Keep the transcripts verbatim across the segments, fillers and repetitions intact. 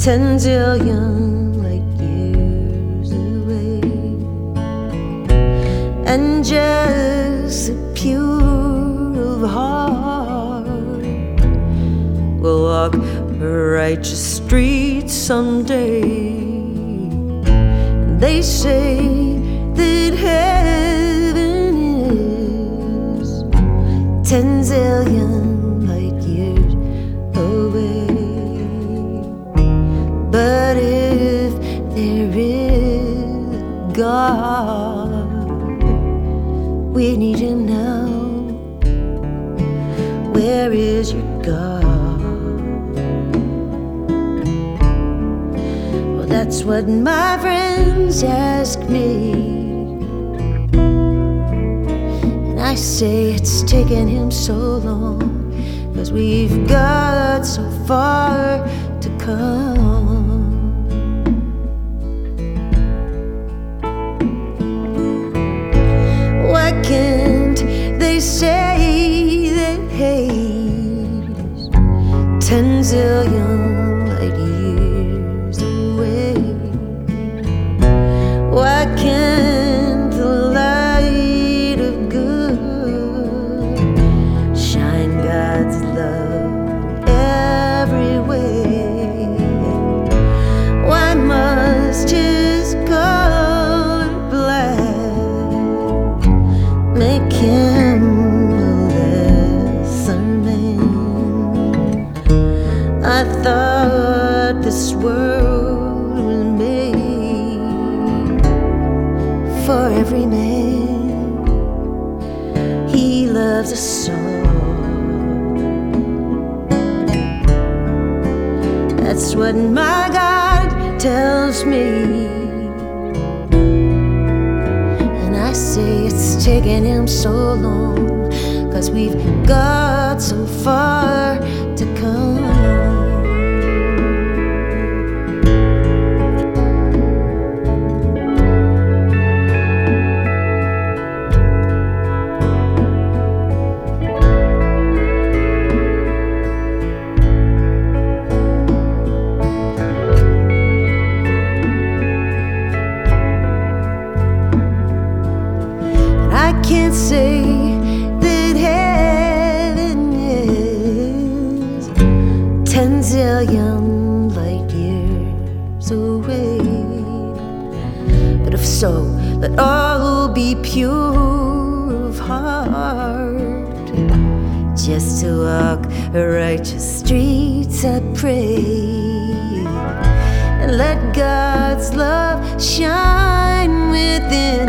ten zillion light years away, and just the pure of heart will walk righteous streets someday. And they say that heaven is ten zillion light years away. But if there is God, we need Him now. Where is your God? Well, that's what my friends ask me, and I say it's taken Him so long, 'cause we've got so far to come. Why can't they say that Hades ten zillion light years away? Why can't the light of good shine God's love everywhere? Why must His color black make Him a lesser man? I thought this world was made for every man. He loves us so. That's what my God tells me, and I say it's taken Him so long, 'cause we've got so far to come. I can't say that heaven is ten zillion light years away, but if so, let all be pure of heart, just to walk righteous streets, I pray, and let God's love shine within,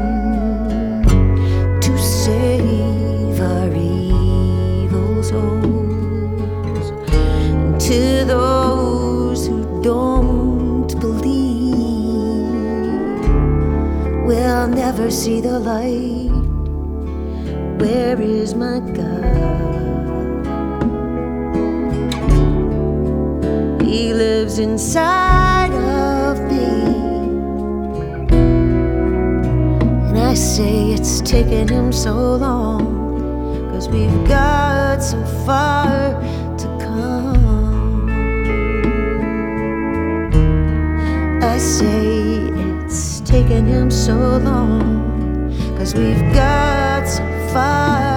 to those who don't believe will never see the light. Where is my God? He lives inside of me, and I say it's taken Him so long, 'cause we've got so far to come. I say it's taken Him so long, 'cause we've got so far